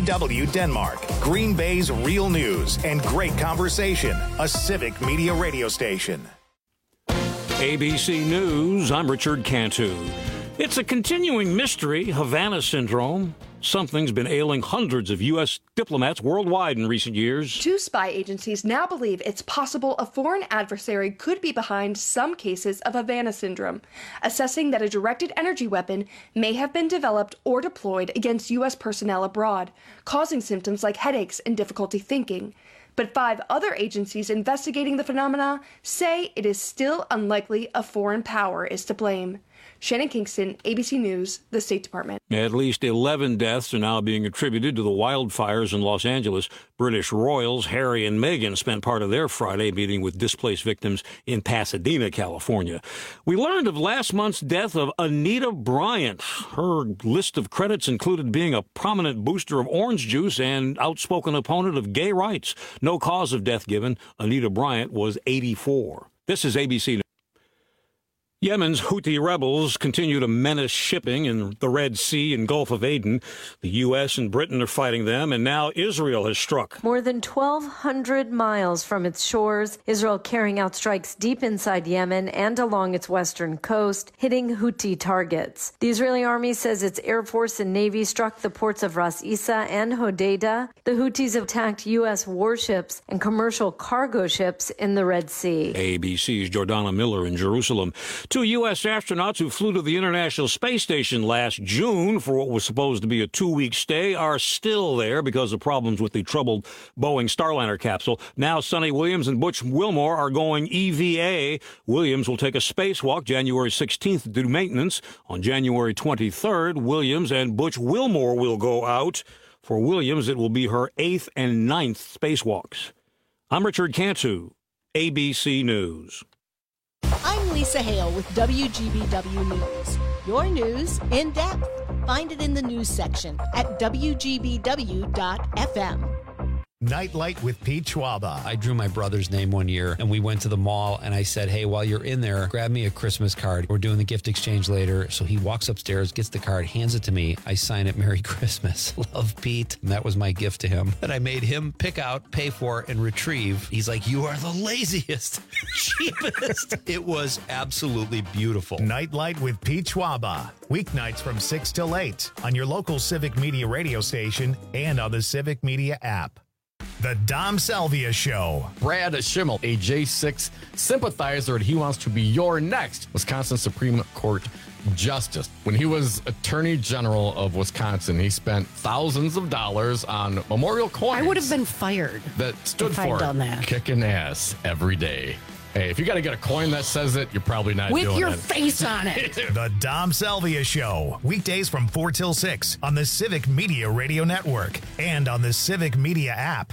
DW Denmark, Green Bay's real news and great conversation, a Civic Media radio station. ABC News, I'm Richard Cantu. It's a continuing mystery, Havana Syndrome. Something's been ailing hundreds of U.S. diplomats worldwide in recent years. 2 spy agencies now believe it's possible a foreign adversary could be behind some cases of Havana Syndrome, assessing that a directed energy weapon may have been developed or deployed against U.S. personnel abroad, causing symptoms like headaches and difficulty thinking. But 5 other agencies investigating the phenomena say it is still unlikely a foreign power is to blame. Shannon Kingston, ABC News, the State Department. At least 11 deaths are now being attributed to the wildfires in Los Angeles. British royals Harry and Meghan spent part of their Friday meeting with displaced victims in Pasadena, California. We learned of last month's death of Anita Bryant. Her list of credits included being a prominent booster of orange juice and outspoken opponent of gay rights. No cause of death given. Anita Bryant was 84. This is ABC News. Yemen's Houthi rebels continue to menace shipping in the Red Sea and Gulf of Aden. The U.S. and Britain are fighting them, and now Israel has struck. More than 1,200 miles from its shores, Israel carrying out strikes deep inside Yemen and along its western coast, hitting Houthi targets. The Israeli army says its Air Force and Navy struck the ports of Ras Isa and Hodeidah. The Houthis attacked U.S. warships and commercial cargo ships in the Red Sea. ABC's Jordana Miller in Jerusalem. 2 U.S. astronauts who flew to the International Space Station last June for what was supposed to be a 2-week stay are still there because of problems with the troubled Boeing Starliner capsule. Now Sonny Williams and Butch Wilmore are going EVA. Williams will take a spacewalk January 16th to do maintenance. On January 23rd, Williams and Butch Wilmore will go out. For Williams, it will be her 8th and 9th spacewalks. I'm Richard Cantu, ABC News. I'm Lisa Hale with WGBW News. Your news in depth. Find it in the news section at WGBW.FM. Nightlight with Pete Schwaba. I drew my brother's name one year, and we went to the mall, and I said, hey, while you're in there, grab me a Christmas card. We're doing the gift exchange later. So he walks upstairs, gets the card, hands it to me. I sign it, Merry Christmas. Love, Pete. And that was my gift to him that I made him pick out, pay for, and retrieve. He's like, you are the laziest, cheapest. It was absolutely beautiful. Nightlight with Pete Schwaba. Weeknights from 6 till 8 on your local Civic Media radio station and on the Civic Media app. The Dom Salvia Show. Brad Schimmel, a J6 sympathizer, and he wants to be your next Wisconsin Supreme Court Justice. When he was Attorney General of Wisconsin, he spent thousands of dollars on memorial coins. I would have been fired. That stood if for I'd done that. Kicking ass every day. Hey, if you got to get a coin that says it, you're probably not doing it. With your face on it. The Dom Salvia Show. Weekdays from 4 till 6 on the Civic Media Radio Network and on the Civic Media app.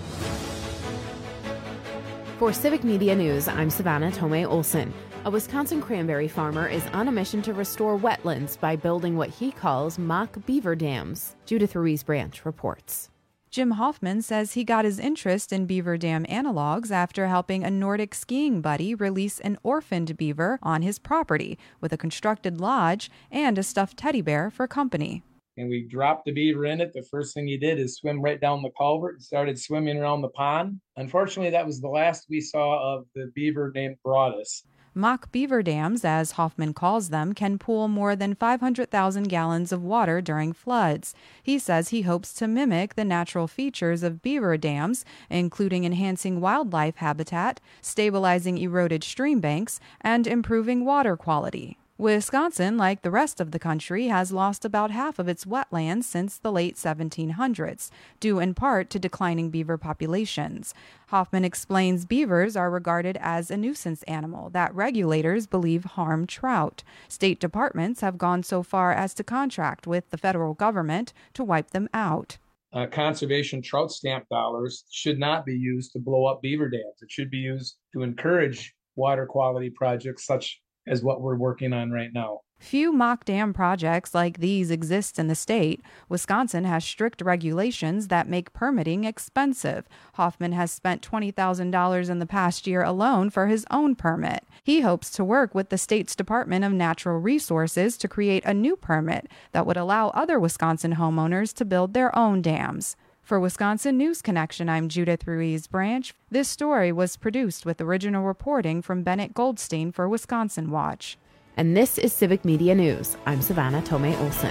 For Civic Media News, I'm Savannah Tomei Olson. A Wisconsin cranberry farmer is on a mission to restore wetlands by building what he calls mock beaver dams. Judith Ruiz Branch reports. Jim Hoffman says he got his interest in beaver dam analogs after helping a Nordic skiing buddy release an orphaned beaver on his property with a constructed lodge and a stuffed teddy bear for company. And we dropped the beaver in it. The first thing he did is swim right down the culvert and started swimming around the pond. Unfortunately, that was the last we saw of the beaver named Broadus. Mock beaver dams, as Hoffman calls them, can pool more than 500,000 gallons of water during floods. He says he hopes to mimic the natural features of beaver dams, including enhancing wildlife habitat, stabilizing eroded stream banks, and improving water quality. Wisconsin, like the rest of the country, has lost about half of its wetlands since the late 1700s, due in part to declining beaver populations. Hoffman explains beavers are regarded as a nuisance animal that regulators believe harm trout. State departments have gone so far as to contract with the federal government to wipe them out. Conservation trout stamp dollars should not be used to blow up beaver dams. It should be used to encourage water quality projects such as what we're working on right now. Few mock dam projects like these exist in the state. Wisconsin has strict regulations that make permitting expensive. Hoffman has spent $20,000 in the past year alone for his own permit. He hopes to work with the state's Department of Natural Resources to create a new permit that would allow other Wisconsin homeowners to build their own dams. For Wisconsin News Connection, I'm Judith Ruiz Branch. This story was produced with original reporting from Bennett Goldstein for Wisconsin Watch. And this is Civic Media News. I'm Savannah Tomei Olson.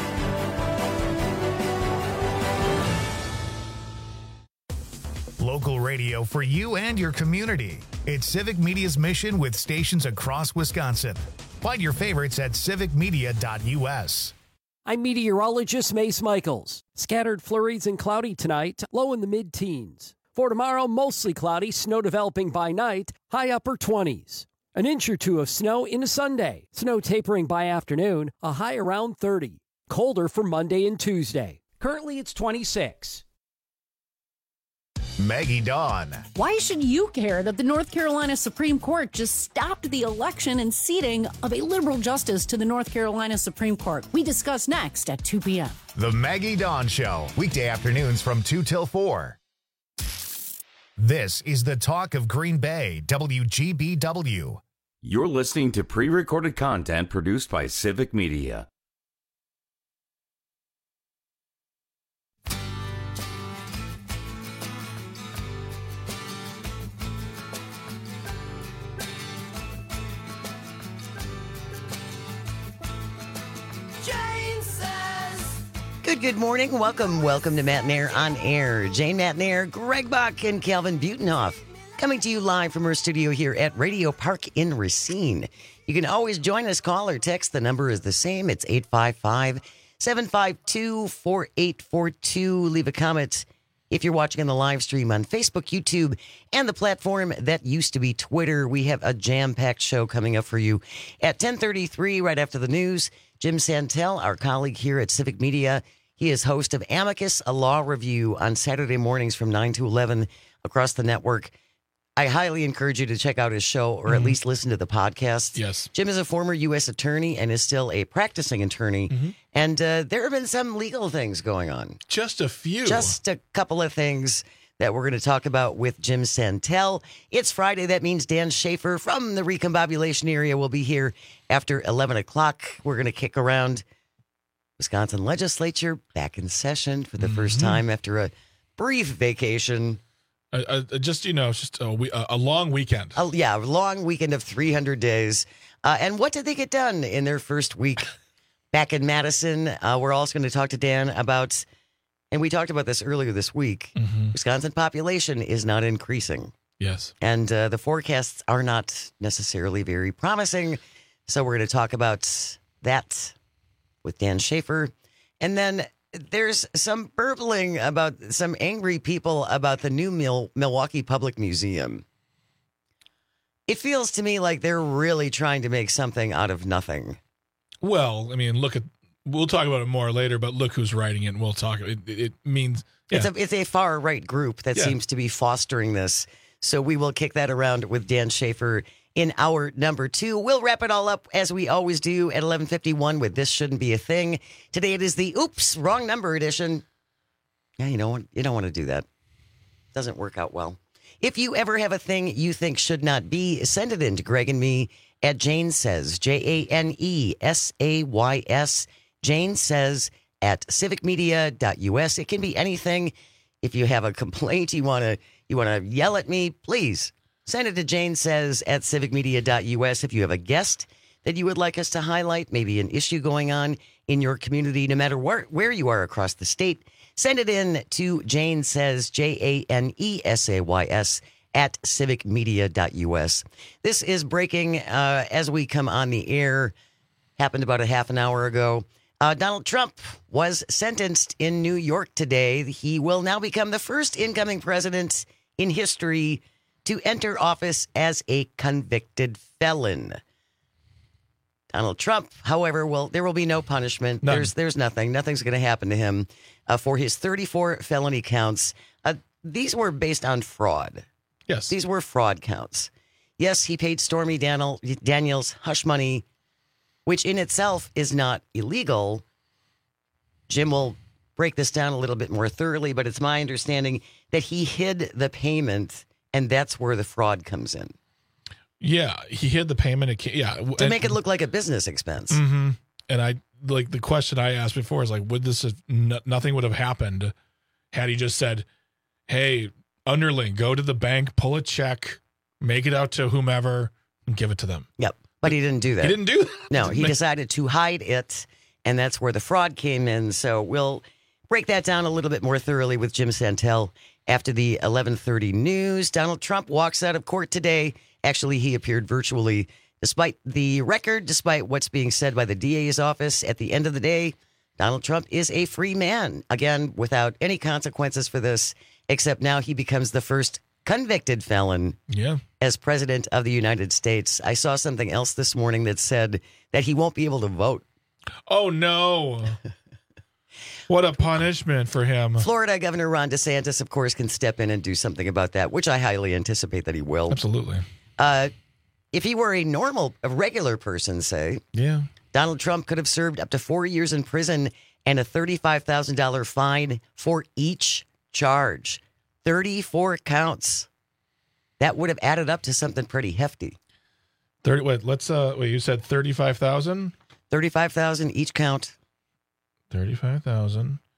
Local radio for you and your community. It's Civic Media's mission with stations across Wisconsin. Find your favorites at civicmedia.us. I'm meteorologist Mace Michaels. Scattered flurries and cloudy tonight, low in the mid-teens. For tomorrow, mostly cloudy, snow developing by night, high upper 20s. An inch or two of snow into Sunday. Snow tapering by afternoon, a high around 30. Colder for Monday and Tuesday. Currently, it's 26. Maggie Dawn. Why should you care that the North Carolina Supreme Court just stopped the election and seating of a liberal justice to the North Carolina Supreme Court? We discuss next at 2 p.m. The Maggie Dawn Show, weekday afternoons from 2 till 4. This is the talk of Green Bay, WGBW. You're listening to pre-recorded content produced by Civic Media. Good morning. Welcome to Matt Nair on Air. Jane Matt Nair, Greg Bach, and Calvin Butenhoff coming to you live from our studio here at Radio Park in Racine. You can always join us, call or text. The number is the same. It's 855-752-4842. Leave a comment if you're watching on the live stream on Facebook, YouTube, and the platform that used to be Twitter. We have a jam-packed show coming up for you at 10:33 right after the news. Jim Santel, our colleague here at Civic Media, he is host of Amicus, a law review on Saturday mornings from 9 to 11 across the network. I highly encourage you to check out his show or at least listen to the podcast. Yes. Jim is a former U.S. attorney and is still a practicing attorney. And there have been some legal things going on. Just a few. Just a couple of things that we're going to talk about with Jim Santel. It's Friday. That means Dan Schaefer from the Recombobulation area will be here after 11 o'clock. We're going to kick around Wisconsin legislature back in session for the first time after a brief vacation. Just a long weekend. A long weekend of 300 days. And what did they get done in their first week back in Madison? We're also going to talk to Dan about, and we talked about this earlier this week, Wisconsin population is not increasing. Yes. And the forecasts are not necessarily very promising. So we're going to talk about that with Dan Schaefer. And then there's some burbling about some angry people about the new Milwaukee Public Museum. It feels to me like they're really trying to make something out of nothing. Well, I mean, we'll talk about it more later, but look who's writing it, and we'll talk. It means it's a far right group that seems to be fostering this. So we will kick that around with Dan Schaefer in hour number 2. We'll wrap it all up as we always do at 11:51 with This Shouldn't Be a Thing. Today it is the Oops, Wrong Number edition. Yeah, you don't want to do that. Doesn't work out well. If you ever have a thing you think should not be, send it in to Greg and me at Jane Says, JANESAYS, Jane Says at civicmedia.us. It can be anything. If you have a complaint, you want to yell at me, please send it to Jane Says at civicmedia.us. If you have a guest that you would like us to highlight, maybe an issue going on in your community, no matter where you are across the state, send it in to Jane Says, JANESAYS at civicmedia.us. This is breaking as we come on the air. Happened about a half an hour ago. Donald Trump was sentenced in New York today. He will now become the first incoming president in history to enter office as a convicted felon. Donald Trump, however, there will be no punishment. None. There's nothing. Nothing's going to happen to him for his 34 felony counts. These were based on fraud. Yes. These were fraud counts. Yes, he paid Stormy Daniels hush money which in itself is not illegal. Jim will break this down a little bit more thoroughly, but it's my understanding that he hid the payment, and that's where the fraud comes in. Yeah, he hid the payment. To make it look like a business expense. Mm-hmm. And I like the question I asked before is like, would this have, nothing would have happened had he just said, hey, underling, go to the bank, pull a check, make it out to whomever, and give it to them. Yep. But he didn't do that. He didn't do that. No, he decided to hide it, and that's where the fraud came in. So we'll break that down a little bit more thoroughly with Jim Santel after the 11:30 news. Donald Trump walks out of court today. Actually, he appeared virtually. Despite the record, despite what's being said by the DA's office, at the end of the day, Donald Trump is a free man. Again, without any consequences for this, except now he becomes the first convicted felon as president of the United States. I saw something else this morning that said that he won't be able to vote. Oh, no. What a punishment for him. Florida Governor Ron DeSantis, of course, can step in and do something about that, which I highly anticipate that he will. Absolutely. If he were a regular person, say, Donald Trump could have served up to 4 years in prison and a $35,000 fine for each charge. 34 counts. That would have added up to something pretty hefty. You said 35,000? 35,000 each count. 35,000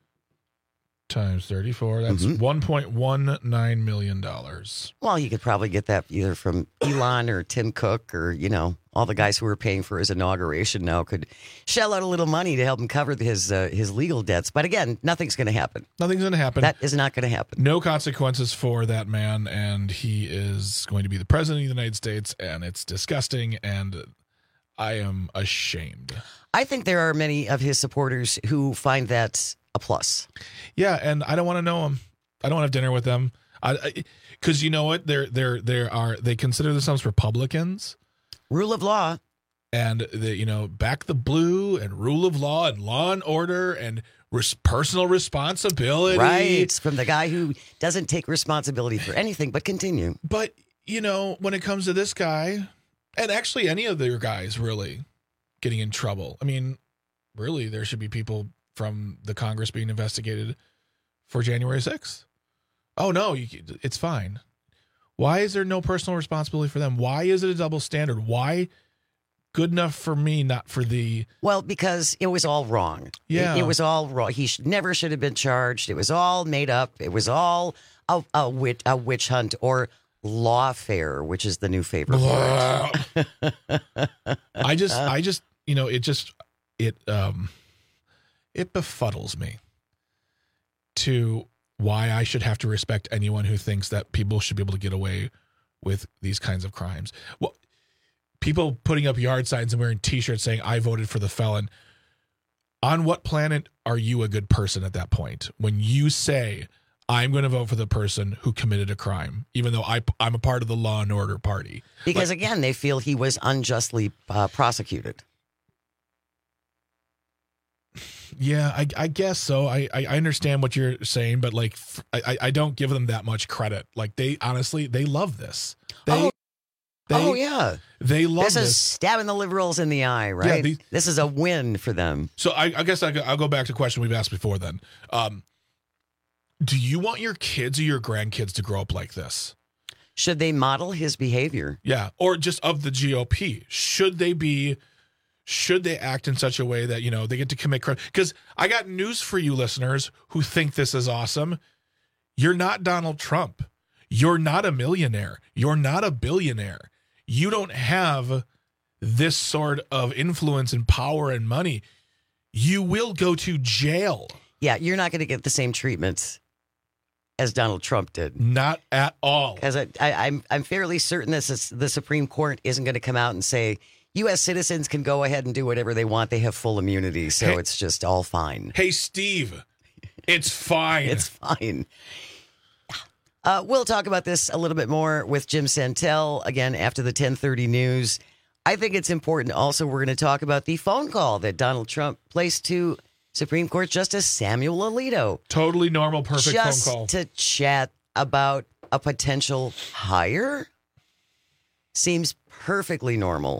times 34. That's $1.19 million. Well, you could probably get that either from Elon or Tim Cook or, all the guys who are paying for his inauguration now could shell out a little money to help him cover his legal debts. But again, nothing's going to happen. Nothing's going to happen. That is not going to happen. No consequences for that man, and he is going to be the president of the United States, and it's disgusting, and I am ashamed. I think there are many of his supporters who find that a plus. Yeah, and I don't want to know them. I don't want to have dinner with them. Because you know what? They consider themselves Republicans. Rule of law. And they, back the blue and rule of law and order and personal responsibility. Right. From the guy who doesn't take responsibility for anything, but continue. But, when it comes to this guy, and actually any of their guys really getting in trouble. I mean, really, there should be people from the Congress being investigated for January 6th. Oh, no, it's fine. Why is there no personal responsibility for them? Why is it a double standard? Why good enough for me, not for thee? Well, because it was all wrong. Yeah. It was all wrong. He never should have been charged. It was all made up. It was all a witch hunt or lawfare, which is the new favorite word. I just, it befuddles me to why I should have to respect anyone who thinks that people should be able to get away with these kinds of crimes. Well, people putting up yard signs and wearing T-shirts saying, I voted for the felon. On what planet are you a good person at that point? When you say, I'm going to vote for the person who committed a crime, even though I'm a part of the law and order party. Because, again, they feel he was unjustly prosecuted. Yeah, I guess so. I understand what you're saying, but I don't give them that much credit. Like they love this. Yeah. They love this. This is stabbing the liberals in the eye, right? Yeah, this is a win for them. So I guess I'll go back to the question we've asked before then. Do you want your kids or your grandkids to grow up like this? Should they model his behavior? Yeah, or just of the GOP. Should they act in such a way that, they get to commit crime? Because I got news for you listeners who think this is awesome. You're not Donald Trump. You're not a millionaire. You're not a billionaire. You don't have this sort of influence and power and money. You will go to jail. Yeah, you're not going to get the same treatments as Donald Trump did. Not at all. Because I'm fairly certain the Supreme Court isn't going to come out and say, U.S. citizens can go ahead and do whatever they want. They have full immunity, so it's just all fine. Hey, Steve, it's fine. It's fine. We'll talk about this a little bit more with Jim Santel, again, after the 10:30 news. I think it's important also we're going to talk about the phone call that Donald Trump placed to Supreme Court Justice Samuel Alito. Totally normal, perfect phone call. Just to chat about a potential hire? Seems perfectly normal.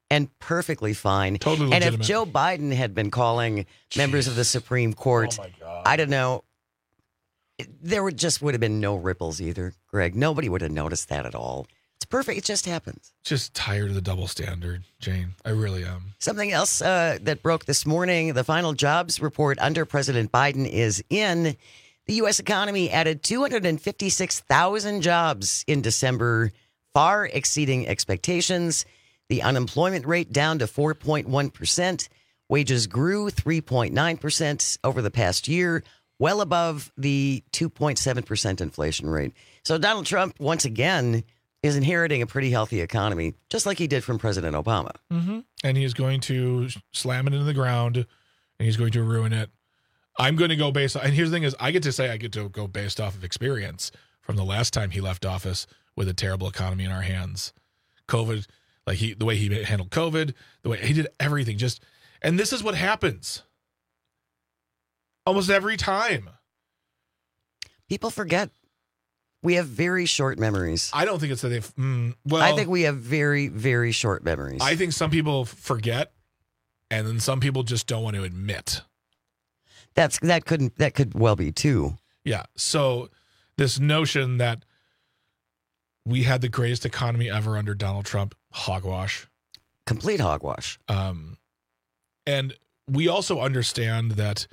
and perfectly fine. Totally and legitimate. if Joe Biden had been calling members of the Supreme Court, I don't know, there would have been no ripples either, Greg. Nobody would have noticed that at all. It's perfect. It just happens. Just tired of the double standard, Jane. I really am. Something else that broke this morning, the final jobs report under President Biden is in. The U.S. economy added 256,000 jobs in December, far exceeding expectations. The unemployment rate down to 4.1%. Wages grew 3.9% over the past year, well above the 2.7% inflation rate. So Donald Trump, once again, is inheriting a pretty healthy economy, just like he did from President Obama. Mm-hmm. And he is going to slam it into the ground, and he's going to ruin it. I'm going to go based on, and here's the thing is, I get to go based off of experience from the last time he left office with a terrible economy in our hands. COVID, the way he handled COVID, the way he did everything, and this is what happens almost every time. People forget. We have very short memories. I don't think it's that I think we have very, very short memories. I think some people forget, and then some people just don't want to admit. That could well be too. Yeah. So this notion that we had the greatest economy ever under Donald Trump, hogwash. Complete hogwash. And we also understand that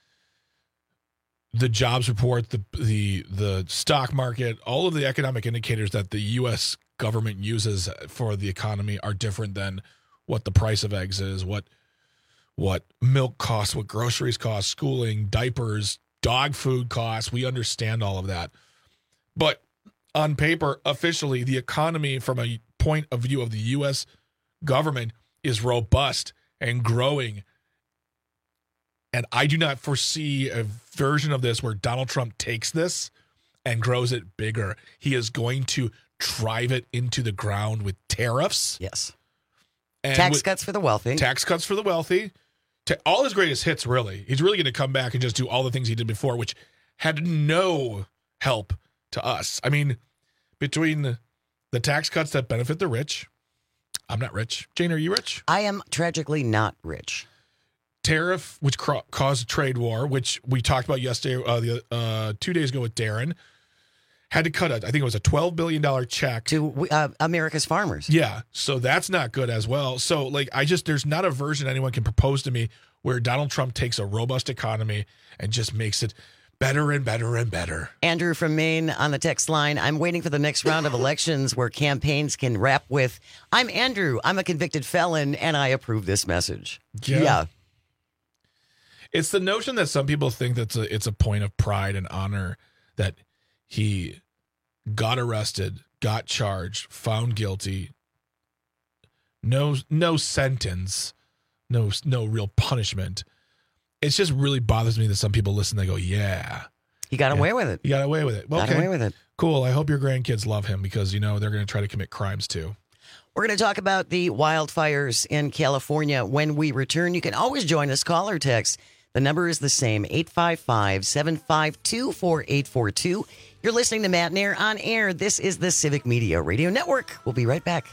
the jobs report, the stock market, all of the economic indicators that the U.S. government uses for the economy are different than what the price of eggs is, what milk costs, what groceries cost, schooling, diapers, dog food costs. We understand all of that. But on paper, officially, the economy from a point of view of the U.S. government is robust and growing. And I do not foresee a version of this where Donald Trump takes this and grows it bigger. He is going to drive it into the ground with tariffs. Yes. And tax cuts for the wealthy. Tax cuts for the wealthy. All his greatest hits, really. He's really going to come back and just do all the things he did before, which had no help to us. I mean, between the tax cuts that benefit the rich, I'm not rich. Jane, are you rich? I am tragically not rich. Tariff, which caused a trade war, which we talked about yesterday, 2 days ago with Darren, had to cut I think it was a $12 billion check to America's farmers. Yeah, so that's not good as well. So, there's not a version anyone can propose to me where Donald Trump takes a robust economy and just makes it better and better and better. Andrew from Maine on the text line. I'm waiting for the next round of elections where campaigns can rap with, "I'm Andrew, I'm a convicted felon, and I approve this message." Yeah. It's the notion that some people think that it's a point of pride and honor that he got arrested, got charged, found guilty, no sentence, no real punishment. It just really bothers me that some people listen. They go, "Yeah, he got away with it. He got away with it. Well, got away with it. Cool. I hope your grandkids love him because they're going to try to commit crimes too." We're going to talk about the wildfires in California when we return. You can always join us, call or text. The number is the same, 855-752-4842. You're listening to Matt and Air on air. This is the Civic Media Radio Network. We'll be right back.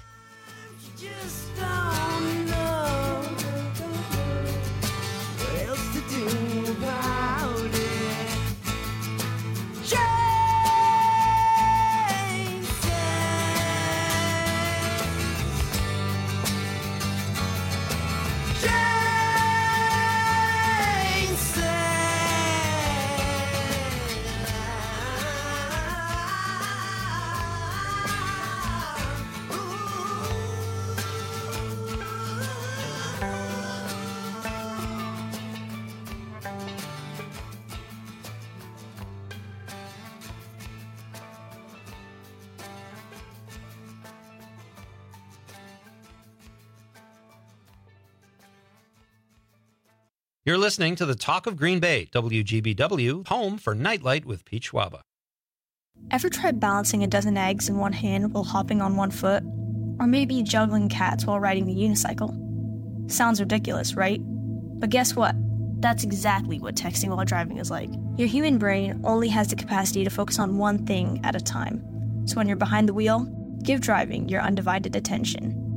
You're listening to the Talk of Green Bay, WGBW, home for Nightlight with Pete Schwaba. Ever tried balancing a dozen eggs in one hand while hopping on one foot? Or maybe juggling cats while riding the unicycle? Sounds ridiculous, right? But guess what? That's exactly what texting while driving is like. Your human brain only has the capacity to focus on one thing at a time. So when you're behind the wheel, give driving your undivided attention.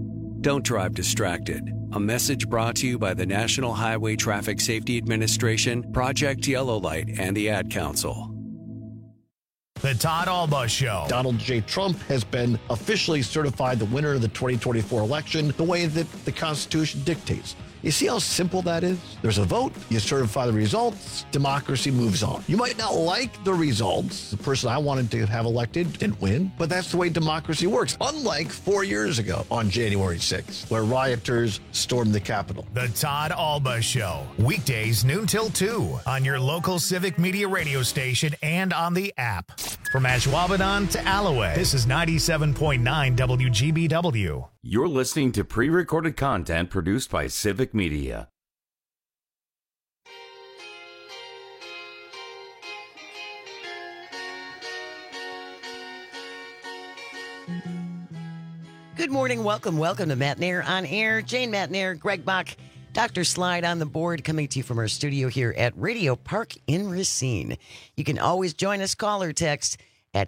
Don't drive distracted. A message brought to you by the National Highway Traffic Safety Administration, Project Yellow Light, and the Ad Council. The Todd Alba Show. Donald J. Trump has been officially certified the winner of the 2024 election the way that the Constitution dictates. You see how simple that is? There's a vote, you certify the results, democracy moves on. You might not like the results. The person I wanted to have elected didn't win, but that's the way democracy works. Unlike 4 years ago on January 6th, where rioters stormed the Capitol. The Todd Alba Show. Weekdays noon till 2 on your local Civic Media radio station and on the app. From Ashwaubenon to Alloway, this is 97.9 WGBW. You're listening to pre-recorded content produced by Civic Media. Good morning. Welcome to Matt Nair on Air. Jane Matt Nair, Greg Bach, Dr. Slide on the board, coming to you from our studio here at Radio Park in Racine. You can always join us, call or text at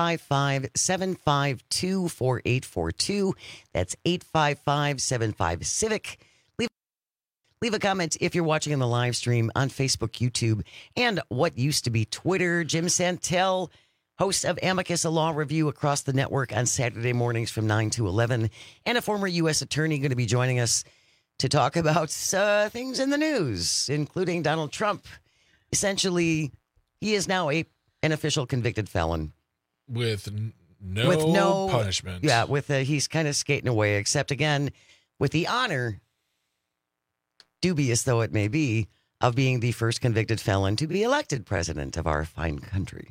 855-752-4842. That's 855-75-CIVIC. Leave a comment if you're watching on the live stream on Facebook, YouTube, and what used to be Twitter. Jim Santel, host of Amicus, a law review across the network on Saturday mornings from 9 to 11, and a former U.S. attorney going to be joining us to talk about things in the news, including Donald Trump. Essentially, he is now an official convicted felon. With no punishment. Yeah, he's kind of skating away, except again, with the honor, dubious though it may be, of being the first convicted felon to be elected president of our fine country.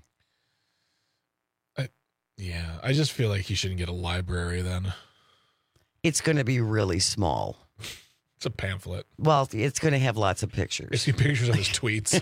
I just feel like he shouldn't get a library then. It's going to be really small. It's a pamphlet. Well, it's going to have lots of pictures. I see pictures of his tweets.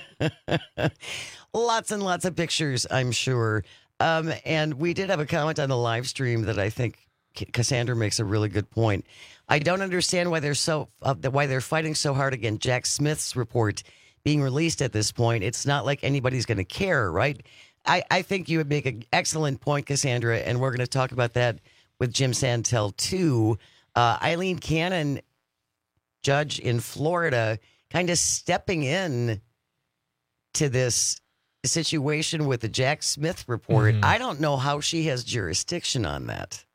Lots and lots of pictures, I'm sure. And we did have a comment on the live stream that I think Cassandra makes a really good point. I don't understand why they're fighting so hard against Jack Smith's report being released at this point. It's not like anybody's going to care, right? I think you would make an excellent point, Cassandra, and we're going to talk about that with Jim Santel too. Eileen Cannon, judge in Florida, kind of stepping in to this situation with the Jack Smith report. I don't know how she has jurisdiction on that.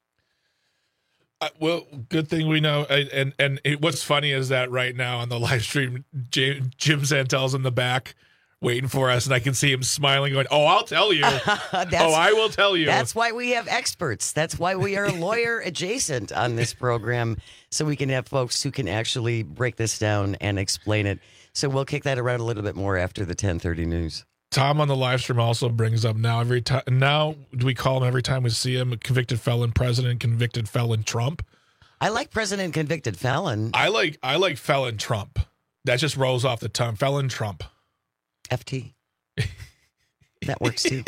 Well, good thing we know. And what's funny is that right now on the live stream, Jim Santel's in the back waiting for us, and I can see him smiling, going, "Oh, I'll tell you. I will tell you." That's why we have experts. That's why we are lawyer adjacent on this program, so we can have folks who can actually break this down and explain it. So we'll kick that around a little bit more after the 10:30 news. Tom on the live stream also brings up now do we call him every time we see him convicted felon president, convicted felon Trump? I like president convicted felon. I like felon Trump. That just rolls off the tongue. Felon Trump. FT. That works too.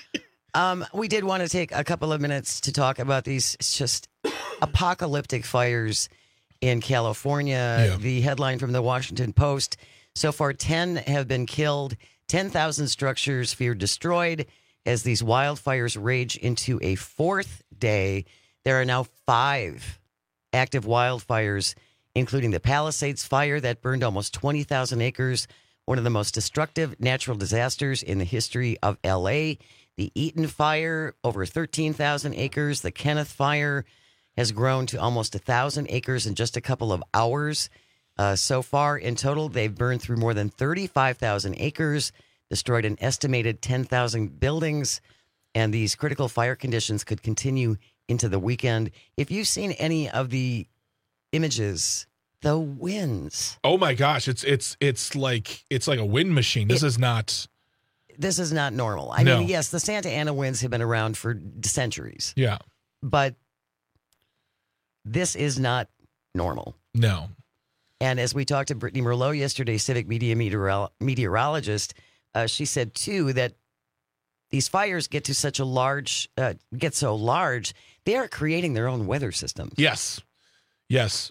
We did want to take a couple of minutes to talk about these just apocalyptic fires in California. Yeah. The headline from the Washington Post: so far 10 have been killed. 10,000 structures feared destroyed as these wildfires rage into a fourth day. There are now 5 active wildfires, including the Palisades fire that burned almost 20,000 acres, one of the most destructive natural disasters in the history of L.A. The Eaton fire, over 13,000 acres. The Kenneth fire has grown to almost 1,000 acres in just a couple of hours. So far, in total, they've burned through more than 35,000 acres, destroyed an estimated 10,000 buildings, and these critical fire conditions could continue into the weekend. If you've seen any of the images, the winds. Oh my gosh, it's like a wind machine. This is not normal. I mean, yes, the Santa Ana winds have been around for centuries. Yeah. But this is not normal. No. And as we talked to Brittany Merlot yesterday, Civic Media meteorologist, she said, too, that these fires get so large, they are creating their own weather systems. Yes. Because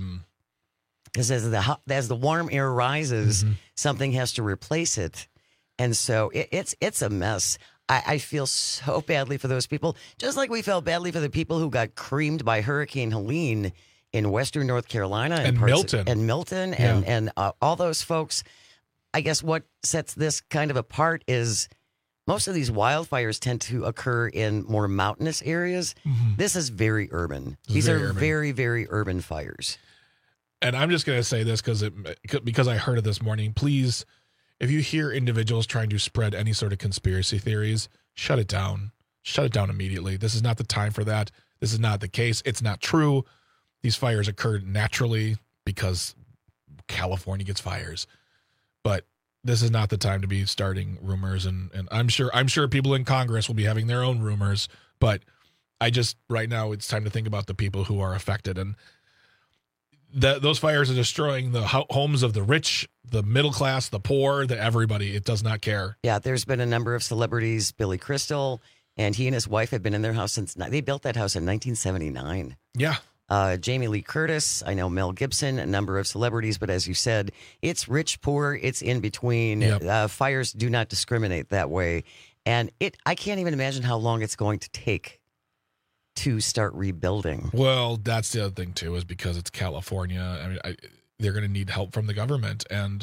as the warm air rises, something has to replace it. And so it's a mess. I feel so badly for those people, just like we felt badly for the people who got creamed by Hurricane Helene in Western North Carolina and Milton. And all those folks. I guess what sets this kind of apart is most of these wildfires tend to occur in more mountainous areas. Mm-hmm. This is very urban. These are very, very urban fires. And I'm just going to say this because I heard it this morning. Please, if you hear individuals trying to spread any sort of conspiracy theories, shut it down. Shut it down immediately. This is not the time for that. This is not the case. It's not true. These fires occurred naturally because California gets fires. But this is not the time to be starting rumors, and I'm sure people in Congress will be having their own rumors, but right now it's time to think about the people who are affected, and those fires are destroying the homes of the rich, the middle class, the poor, everybody. It does not care. Yeah, there's been a number of celebrities, Billy Crystal, and he and his wife have been in their house since they built that house in 1979. Yeah. Jamie Lee Curtis, I know Mel Gibson, a number of celebrities, but as you said, it's rich, poor, it's in between. Yep. Fires do not discriminate that way. And I can't even imagine how long it's going to take to start rebuilding. Well, that's the other thing, too, is because it's California. I mean, they're going to need help from the government. And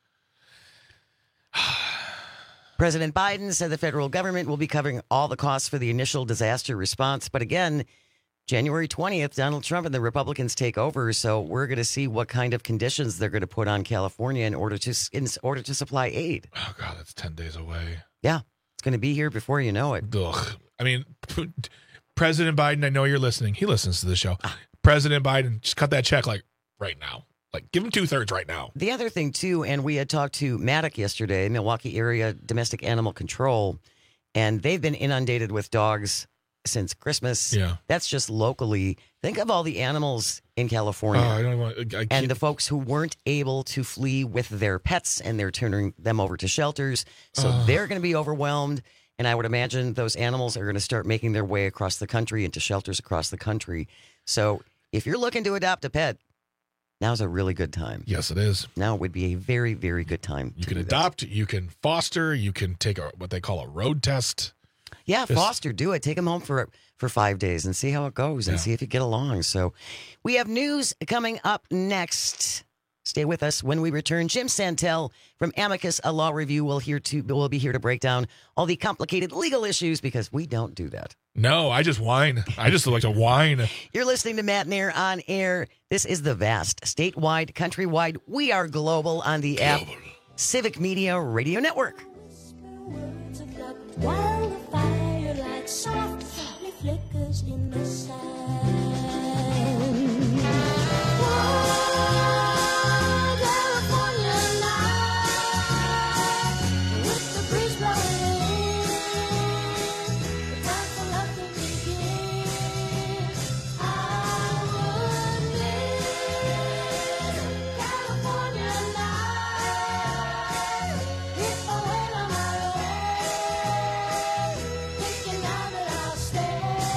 President Biden said the federal government will be covering all the costs for the initial disaster response. But again, January 20th, Donald Trump and the Republicans take over, so we're going to see what kind of conditions they're going to put on California in order to supply aid. Oh, God, that's 10 days away. Yeah, it's going to be here before you know it. Ugh. I mean, President Biden, I know you're listening. He listens to the show. President Biden, just cut that check right now. Give him 2/3 right now. The other thing, too, and we had talked to Maddock yesterday, Milwaukee area domestic animal control, and they've been inundated with dogs since Christmas. Yeah. That's just locally. Think of all the animals in California. And the folks who weren't able to flee with their pets, and they're turning them over to shelters. So they're going to be overwhelmed. And I would imagine those animals are going to start making their way across the country into shelters across the country. So if you're looking to adopt a pet, now's a really good time. Yes, it is. Now would be a very, very good time. You can adopt, you can foster, you can take what they call a road test. Yeah, foster, do it. Take them home for 5 days and see how it goes and see if you get along. So we have news coming up next. Stay with us when we return. Jim Santel from Amicus, a law review, will be here to break down all the complicated legal issues because we don't do that. No, I just whine. I just like to whine. You're listening to Matt Nair on air. This is the vast, statewide, countrywide, we are global on the app Civic Media Radio Network. While the firelight softly flickers in the sand. One California night, with the breeze blowing in, the time for love to begin. I would miss California night if I went on my own. Thinking now that I'll stay.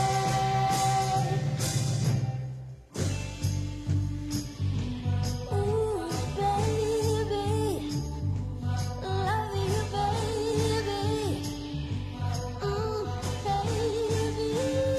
Ooh, baby, love you, baby. Ooh, baby.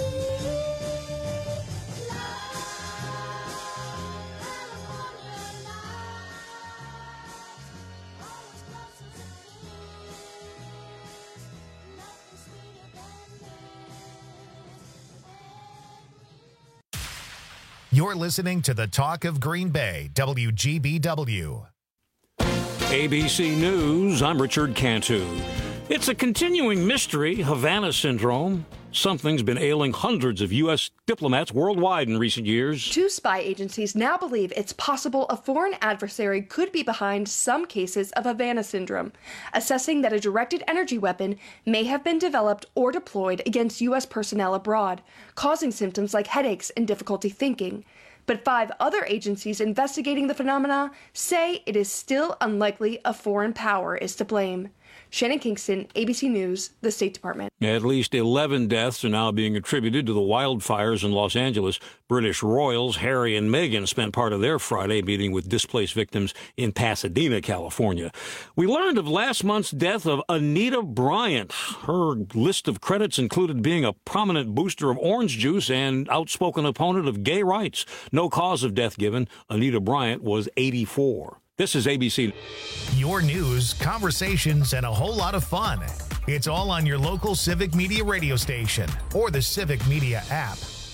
You're listening to the Talk of Green Bay, WGBW. ABC News, I'm Richard Cantu. It's a continuing mystery, Havana Syndrome. Something's been ailing hundreds of U.S. diplomats worldwide in recent years. Two spy agencies now believe it's possible a foreign adversary could be behind some cases of Havana Syndrome, assessing that a directed energy weapon may have been developed or deployed against U.S. personnel abroad, causing symptoms like headaches and difficulty thinking. But 5 other agencies investigating the phenomena say it is still unlikely a foreign power is to blame. Shannon Kingston, ABC News, the State Department. At least 11 deaths are now being attributed to the wildfires in Los Angeles. British royals Harry and Meghan spent part of their Friday meeting with displaced victims in Pasadena, California. We learned of last month's death of Anita Bryant. Her list of credits included being a prominent booster of orange juice and outspoken opponent of gay rights. No cause of death given. Anita Bryant was 84. This is ABC. Your news, conversations, and a whole lot of fun. It's all on your local Civic Media radio station or the Civic Media app.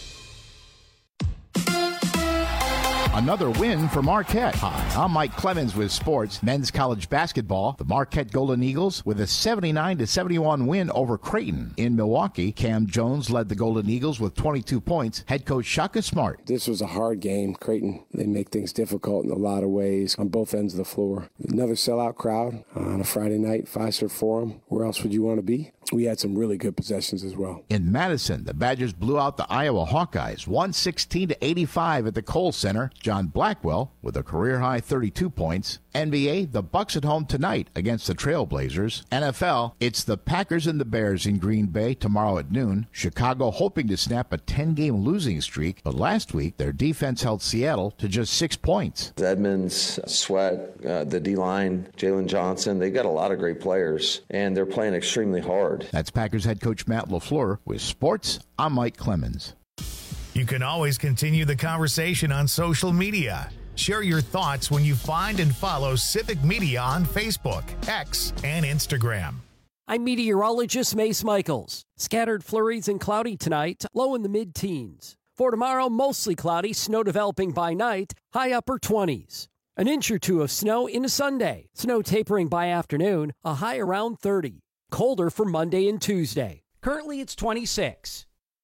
Another win for Marquette. Hi, I'm Mike Clemens with sports. Men's college basketball. The Marquette Golden Eagles with a 79-71 win over Creighton. In Milwaukee, Cam Jones led the Golden Eagles with 22 points. Head coach Shaka Smart. This was a hard game. Creighton, they make things difficult in a lot of ways on both ends of the floor. Another sellout crowd on a Friday night, Fiserv Forum. Where else would you want to be? We had some really good possessions as well. In Madison, the Badgers blew out the Iowa Hawkeyes, 116-85 at the Kohl Center. John Blackwell with a career-high 32 points. NBA, the Bucks at home tonight against the Trailblazers. NFL, it's the Packers and the Bears in Green Bay tomorrow at noon. Chicago hoping to snap a 10-game losing streak, but last week their defense held Seattle to just 6 points. Edmonds, Sweat, the D-line, Jalen Johnson, they got a lot of great players, and they're playing extremely hard. That's Packers head coach Matt LaFleur. With sports, I'm Mike Clemens. You can always continue the conversation on social media. Share your thoughts when you find and follow Civic Media on Facebook, X, and Instagram. I'm meteorologist Mace Michaels. Scattered flurries and cloudy tonight, low in the mid-teens. For tomorrow, mostly cloudy, snow developing by night, high upper 20s. An inch or two of snow into Sunday. Snow tapering by afternoon, a high around 30. Colder for Monday and Tuesday. Currently, it's 26.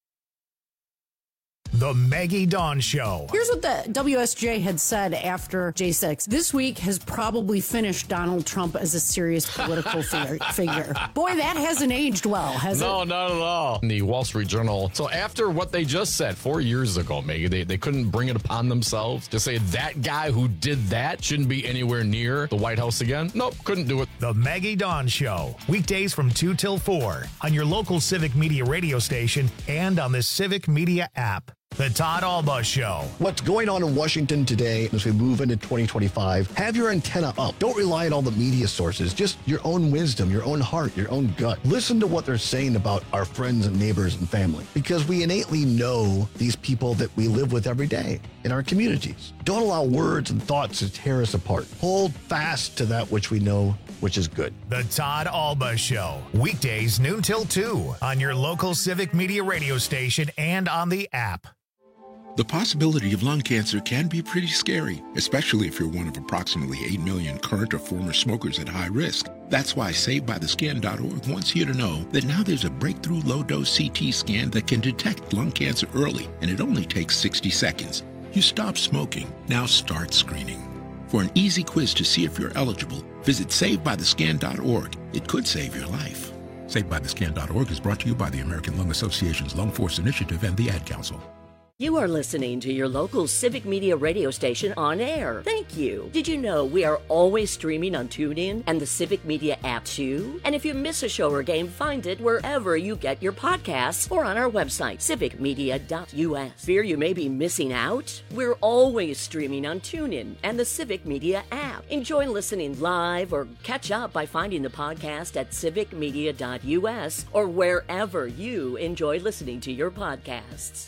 The Maggie Dawn Show. Here's what the WSJ had said after J6. This week has probably finished Donald Trump as a serious political figure. Boy, that hasn't aged well, has it? No, not at all. In the Wall Street Journal. So after what they just said 4 years ago, Maggie, they couldn't bring it upon themselves to say that guy who did that shouldn't be anywhere near the White House again. Nope, couldn't do it. The Maggie Dawn Show. Weekdays from 2 till 4 on your local Civic Media radio station and on the Civic Media app. The Todd Alba Show. What's going on in Washington today as we move into 2025? Have your antenna up. Don't rely on all the media sources. Just your own wisdom, your own heart, your own gut. Listen to what they're saying about our friends and neighbors and family, because we innately know these people that we live with every day in our communities. Don't allow words and thoughts to tear us apart. Hold fast to that which we know, which is good. The Todd Alba Show. Weekdays noon till 2 on your local Civic Media radio station and on the app. The possibility of lung cancer can be pretty scary, especially if you're one of approximately 8 million current or former smokers at high risk. That's why SavedByTheScan.org wants you to know that now there's a breakthrough low-dose CT scan that can detect lung cancer early, and it only takes 60 seconds. You stop smoking, now start screening. For an easy quiz to see if you're eligible, visit SavedByTheScan.org. It could save your life. SavedByTheScan.org is brought to you by the American Lung Association's Lung Force Initiative and the Ad Council. You are listening to your local Civic Media radio station on air. Thank you. Did you know we are always streaming on TuneIn and the Civic Media app too? And if you miss a show or game, find it wherever you get your podcasts or on our website, civicmedia.us. Fear you may be missing out? We're always streaming on TuneIn and the Civic Media app. Enjoy listening live or catch up by finding the podcast at civicmedia.us or wherever you enjoy listening to your podcasts.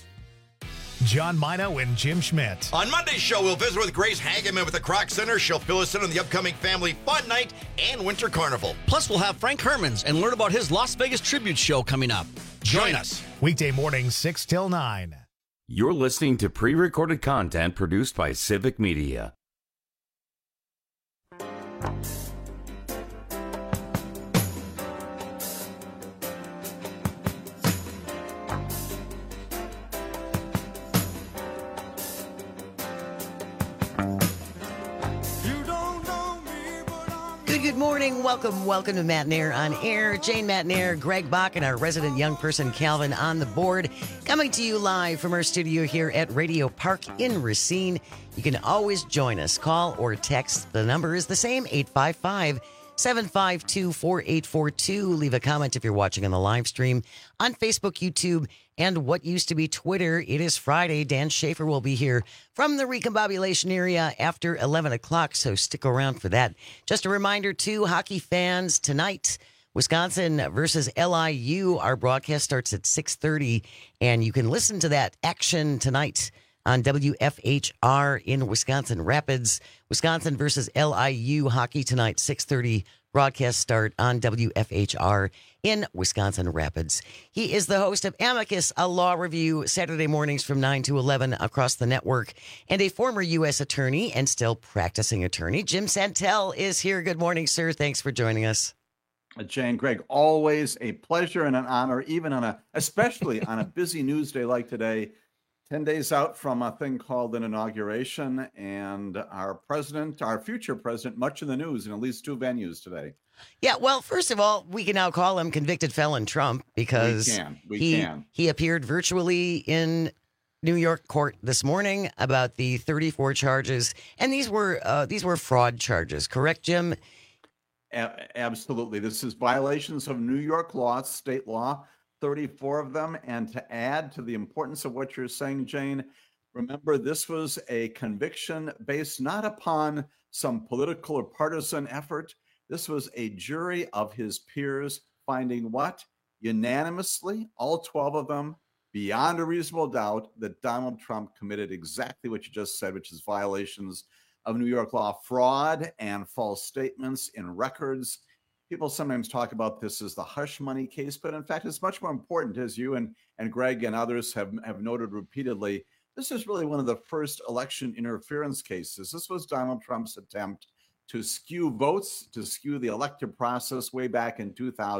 John Mino and Jim Schmidt. On Monday's show, we'll visit with Grace Hageman with the Kroc Center. She'll fill us in on the upcoming Family Fun Night and Winter Carnival. Plus, we'll have Frank Hermans and learn about his Las Vegas tribute show coming up. Join us. Weekday mornings, 6 till 9. You're listening to pre-recorded content produced by Civic Media. Good morning. Welcome to Matt Nair on Air. Jane Matt Nair, Greg Bach, and our resident young person, Calvin, on the board. Coming to you live from our studio here at Radio Park in Racine. You can always join us. Call or text. The number is the same, 752-4842. Leave a comment if you're watching on the live stream on Facebook, YouTube, and what used to be Twitter. It is Friday. Dan Schaefer will be here from the recombobulation area after 11 o'clock, so stick around for that. Just a reminder, too, hockey fans, tonight, Wisconsin versus LIU. Our broadcast starts at 6:30, and you can listen to that action tonight on WFHR in Wisconsin Rapids. Wisconsin versus LIU hockey tonight, 6:30 broadcast start on WFHR in Wisconsin Rapids. He is the host of Amicus, a law review, Saturday mornings from 9 to 11 across the network, and a former U.S. attorney and still practicing attorney. Jim Santel is here. Good morning, sir. Thanks for joining us. Jane, Greg, always a pleasure and an honor, even especially on a busy news day like today, 10 days out from a thing called an inauguration, and our future president, much in the news in at least 2 venues today. Yeah, well, first of all, we can now call him convicted felon Trump because he appeared virtually in New York court this morning about the 34 charges, and these were fraud charges, correct, Jim? Absolutely. This is violations of New York law, state law, 34 of them. And to add to the importance of what you're saying, Jane, remember, this was a conviction based not upon some political or partisan effort. This was a jury of his peers finding what? Unanimously, all 12 of them, beyond a reasonable doubt, that Donald Trump committed exactly what you just said, which is violations of New York law, fraud and false statements in records. People sometimes talk about this as the hush money case, but in fact, it's much more important, as you and Greg and others have noted repeatedly. This is really one of the first election interference cases. This was Donald Trump's attempt to skew votes, to skew the elective process way back in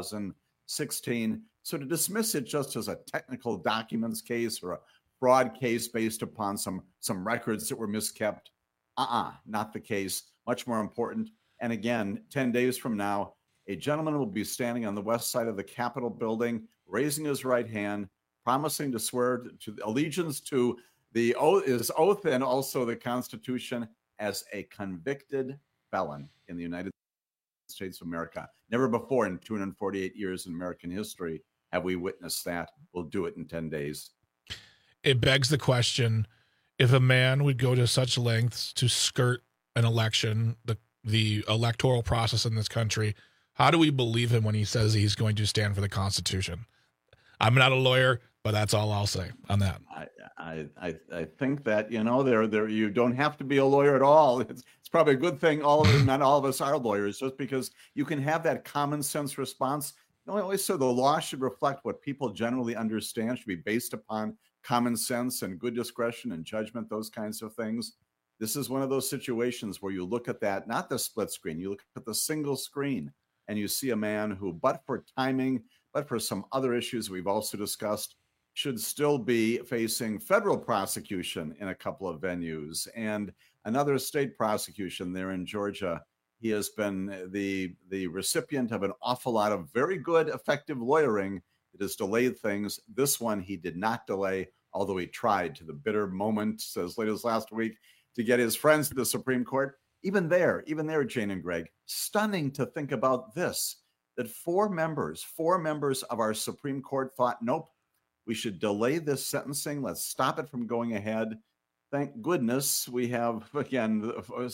2016. So to dismiss it just as a technical documents case or a fraud case based upon some records that were miskept, not the case. Much more important. And again, 10 days from now, a gentleman will be standing on the west side of the Capitol building, raising his right hand, promising to swear to allegiance to his oath and also the Constitution as a convicted felon in the United States of America. Never before in 248 years in American history have we witnessed that. We'll do it in 10 days. It begs the question, if a man would go to such lengths to skirt an election, the electoral process in this country, how do we believe him when he says he's going to stand for the Constitution? I'm not a lawyer, but that's all I'll say on that. I think that, you don't have to be a lawyer at all. It's probably a good thing not all of us are lawyers, just because you can have that common sense response. I always say the law should reflect what people generally understand, should be based upon common sense and good discretion and judgment, those kinds of things. This is one of those situations where you look at that, not the split screen, you look at the single screen, and you see a man who, but for timing, but for some other issues we've also discussed, should still be facing federal prosecution in a couple of venues and another state prosecution there in Georgia. He has been the recipient of an awful lot of very good, effective lawyering that has delayed things. This one he did not delay, although he tried to the bitter moment, as late as last week, to get his friends to the Supreme Court. Even there, Jane and Greg, stunning to think about this, that four members of our Supreme Court thought, nope, we should delay this sentencing. Let's stop it from going ahead. Thank goodness we have, again,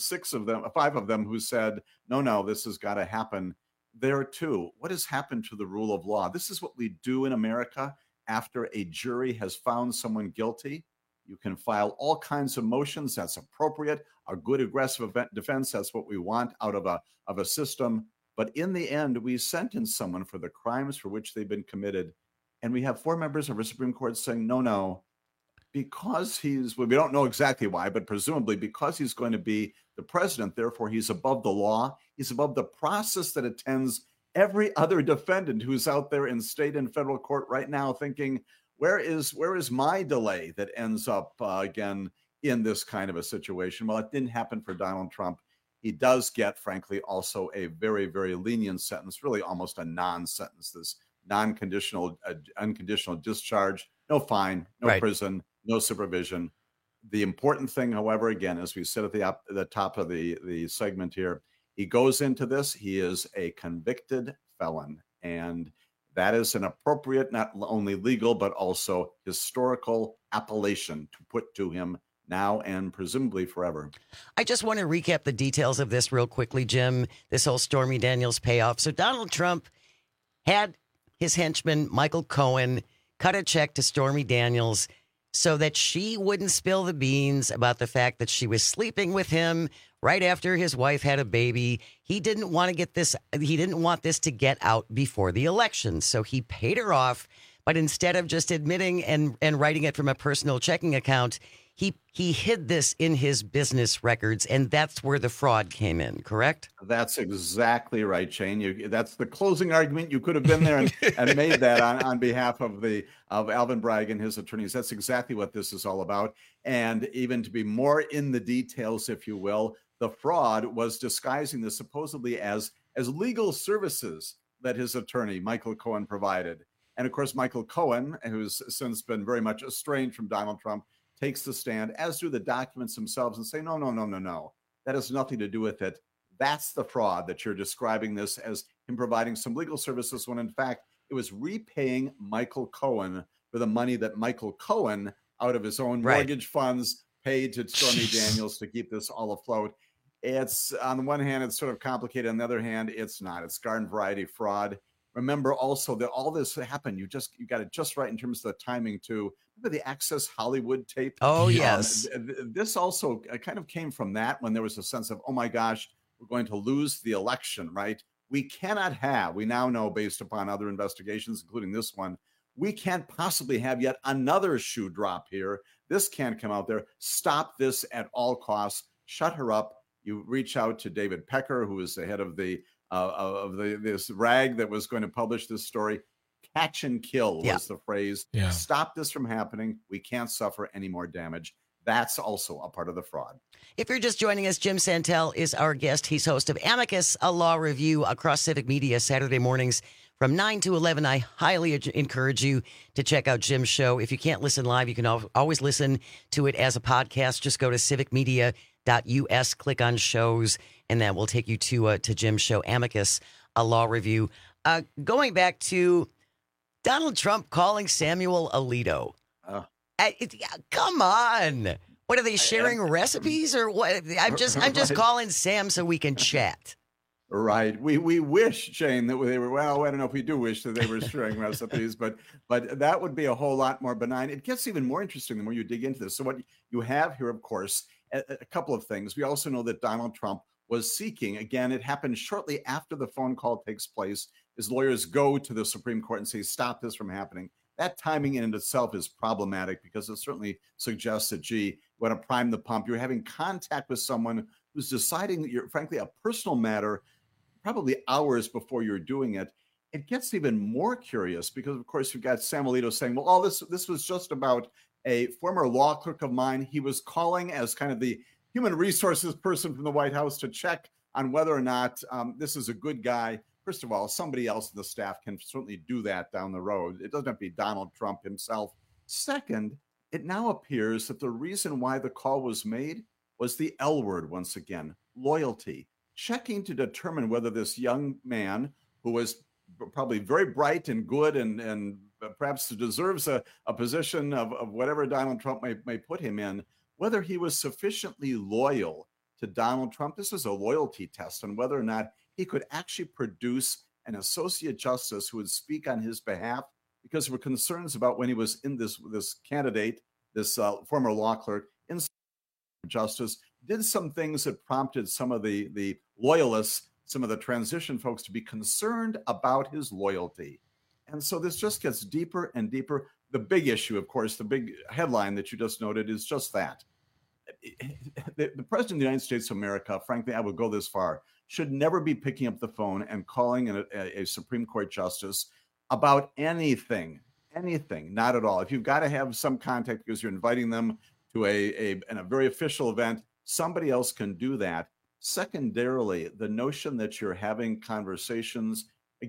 five of them who said, no, this has got to happen. There too, what has happened to the rule of law? This is what we do in America after a jury has found someone guilty. You can file all kinds of motions. That's appropriate. A good aggressive defense. That's what we want out of a system. But in the end, we sentence someone for the crimes for which they've been committed. And we have four members of our Supreme Court saying, no, because we don't know exactly why, but presumably because he's going to be the president, therefore he's above the law. He's above the process that attends every other defendant who's out there in state and federal court right now thinking, where is my delay that ends up again in this kind of a situation? Well, it didn't happen for Donald Trump. He does get, frankly, also a very, very lenient sentence, really almost a non-sentence, this unconditional discharge, no fine, no prison, no supervision. The important thing, however, again, as we said at the top of the segment here, He goes into this. He is a convicted felon, and that is an appropriate, not only legal, but also historical appellation to put to him now and presumably forever. I just want to recap the details of this real quickly, Jim, this whole Stormy Daniels payoff. So Donald Trump had his henchman, Michael Cohen, cut a check to Stormy Daniels so that she wouldn't spill the beans about the fact that she was sleeping with him right after his wife had a baby. He didn't want to get this. He didn't want this to get out before the election. So he paid her off. But instead of just admitting and writing it from a personal checking account, he hid this in his business records, and that's where the fraud came in, correct? That's exactly right, Shane. That's the closing argument. You could have been there and made that on behalf of Alvin Bragg and his attorneys. That's exactly what this is all about. And even to be more in the details, if you will, the fraud was disguising this supposedly as legal services that his attorney, Michael Cohen, provided. And of course, Michael Cohen, who's since been very much estranged from Donald Trump, takes the stand, as do the documents themselves, and say, no. That has nothing to do with it. That's the fraud that you're describing this as him providing some legal services when in fact it was repaying Michael Cohen for the money that Michael Cohen, out of his own mortgage funds, paid to Stormy Daniels to keep this all afloat. It's, on the one hand, it's sort of complicated. On the other hand, it's not. It's garden variety fraud. Remember also that all this happened. You got it just right in terms of the timing too. Remember the Access Hollywood tape? Oh, yes. This also kind of came from that, when there was a sense of, oh my gosh, we're going to lose the election, right? We now know based upon other investigations, including this one, we can't possibly have yet another shoe drop here. This can't come out there. Stop this at all costs. Shut her up. You reach out to David Pecker, who is the head of this rag that was going to publish this story. Catch and kill was the phrase. Yeah. Stop this from happening. We can't suffer any more damage. That's also a part of the fraud. If you're just joining us, Jim Santel is our guest. He's host of Amicus, a law review across Civic Media Saturday mornings from 9 to 11. I highly encourage you to check out Jim's show. If you can't listen live, you can always listen to it as a podcast. Just go to civicmedia.us, click on shows, and that will take you to Jim's show, Amicus, a law review. Going back to Donald Trump calling Samuel Alito. Come on. What are they sharing recipes or what? I'm just calling Sam so we can chat. Right. We wish, Shane, that they were, well, I don't know if we do wish that they were sharing recipes, but that would be a whole lot more benign. It gets even more interesting the more you dig into this. So what you have here, of course, a couple of things. We also know that Donald Trump was seeking, again, it happened shortly after the phone call takes place. His lawyers go to the Supreme Court and say, stop this from happening. That timing in itself is problematic because it certainly suggests that, gee, you want to prime the pump. You're having contact with someone who's deciding, frankly, a personal matter, probably hours before you're doing it. It gets even more curious because, of course, you've got Sam Alito saying, well, this was just about a former law clerk of mine. He was calling as kind of the human resources person from the White House to check on whether or not this is a good guy. First of all, somebody else in the staff can certainly do that down the road. It doesn't have to be Donald Trump himself. Second, it now appears that the reason why the call was made was the L word once again, loyalty. Checking to determine whether this young man, who was probably very bright and good and perhaps deserves a position of whatever Donald Trump may put him in, whether he was sufficiently loyal to Donald Trump. This is a loyalty test on whether or not he could actually produce an associate justice who would speak on his behalf, because there were concerns about when he was in this candidate, this former law clerk, in justice, did some things that prompted some of the loyalists, some of the transition folks, to be concerned about his loyalty. And so this just gets deeper and deeper. The big issue, of course, the big headline that you just noted is just that. The President of the United States of America, frankly, I would go this far, should never be picking up the phone and calling a Supreme Court justice about anything, not at all. If you've got to have some contact because you're inviting them to a very official event, somebody else can do that. Secondarily, the notion that you're having conversations,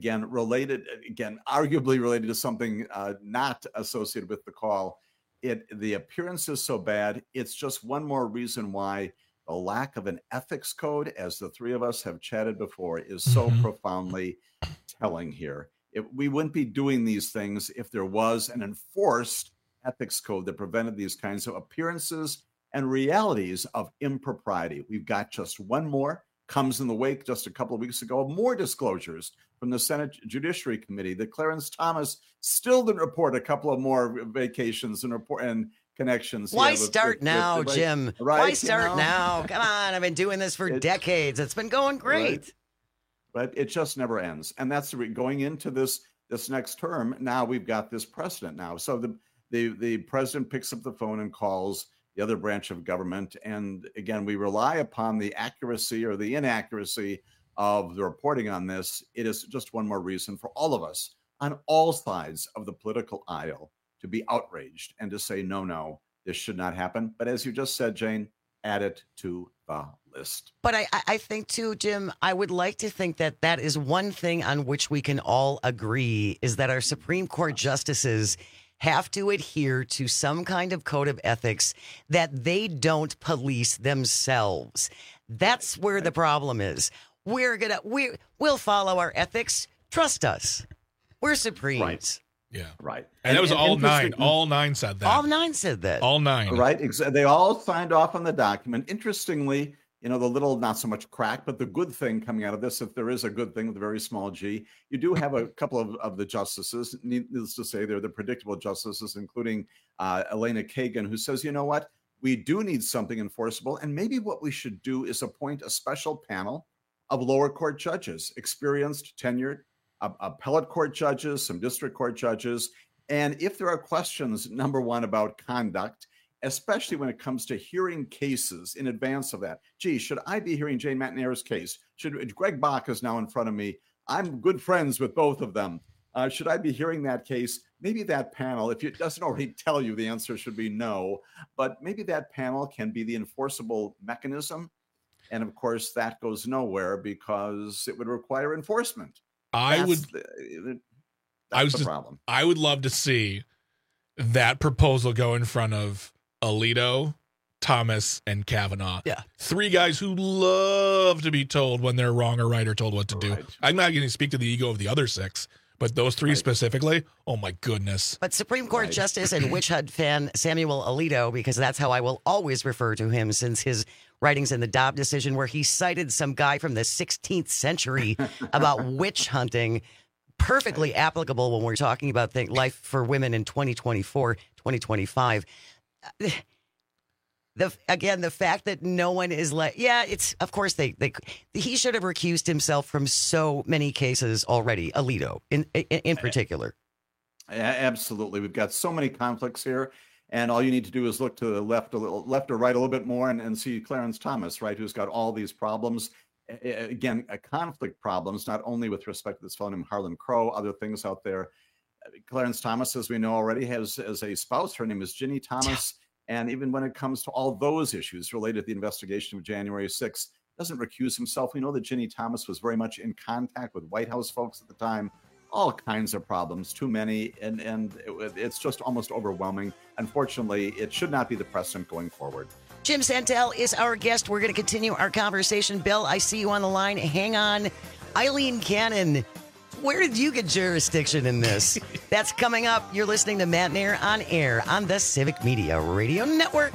arguably related to something not associated with the call, the appearance is so bad. It's just one more reason why the lack of an ethics code, as the three of us have chatted before, is so profoundly telling here. We wouldn't be doing these things if there was an enforced ethics code that prevented these kinds of appearances and realities of impropriety. We've got just one more, comes in the wake just a couple of weeks ago of more disclosures from the Senate Judiciary Committee that Clarence Thomas still didn't report a couple of more vacations and connections. Why start now, Jim? Right? Why start now? Come on, I've been doing this for decades. It's been going great. Right? It just never ends. And that's going into this next term. Now we've got this precedent now. So the president picks up the phone and calls the other branch of government. And again, we rely upon the accuracy or the inaccuracy of the reporting on this. It is just one more reason for all of us on all sides of the political aisle to be outraged and to say, no, this should not happen. But as you just said, Jane, add it to the list. But I think too, Jim, I would like to think that is one thing on which we can all agree is that our Supreme Court justices have to adhere to some kind of code of ethics that they don't police themselves. That's where the problem is. We'll follow our ethics. Trust us. We're Supremes. Right. Yeah. Right. And that was all nine. All nine said that. All nine said that. All nine. Right. They all signed off on the document. Interestingly, the little, not so much crack, but the good thing coming out of this, if there is a good thing with a very small g, you do have a couple of the justices, needless to say, they're the predictable justices, including Elena Kagan, who says, you know what, we do need something enforceable. And maybe what we should do is appoint a special panel of lower court judges, experienced, tenured, appellate court judges, some district court judges. And if there are questions, number one, about conduct, especially when it comes to hearing cases in advance of that. Gee, should I be hearing Jane McNair's case? Greg Bach is now in front of me. I'm good friends with both of them. Should I be hearing that case? Maybe that panel, if it doesn't already tell you, the answer should be no. But maybe that panel can be the enforceable mechanism. And of course, that goes nowhere because it would require enforcement. That's the problem. I would love to see that proposal go in front of Alito, Thomas, and Kavanaugh. Yeah. Three guys who love to be told when they're wrong or right or told what to do. I'm not going to speak to the ego of the other six, but those three specifically, oh my goodness. But Supreme Court Justice and witch hunt fan Samuel Alito, because that's how I will always refer to him since his writings in the Dobbs decision, where he cited some guy from the 16th century about witch hunting, perfectly applicable when we're talking about life for women in 2024, 2025. The fact that no one is it's of course he should have recused himself from so many cases already. Alito in particular. Absolutely, we've got so many conflicts here, and all you need to do is look to the left or right a little bit more and see Clarence Thomas, right, who's got all these problems. Again, conflict problems, not only with respect to this fellow named Harlan Crow, other things out there. Clarence Thomas, as we know already, has as a spouse, her name is Ginny Thomas. And even when it comes to all those issues related to the investigation of January 6th, doesn't recuse himself. We know that Ginny Thomas was very much in contact with White House folks at the time. All kinds of problems, too many, and it's just almost overwhelming. Unfortunately, it should not be the precedent going forward. Jim Santel is our guest. We're going to continue our conversation. Bill, I see you on the line. Hang on. Eileen Cannon, where did you get jurisdiction in this? That's coming up. You're listening to Matt Nair on air on the Civic Media Radio Network.